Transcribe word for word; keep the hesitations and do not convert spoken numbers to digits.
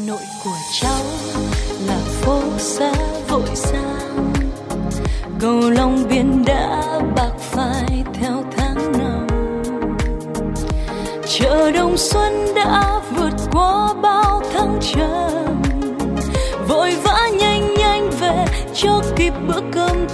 Nội của cháu là phố xa vội sang, cầu Long Biên đã bạc phai theo tháng năm. Chợ Đồng Xuân đã vượt qua bao thăng trầm, vội vã nhanh nhanh về cho kịp bữa cơm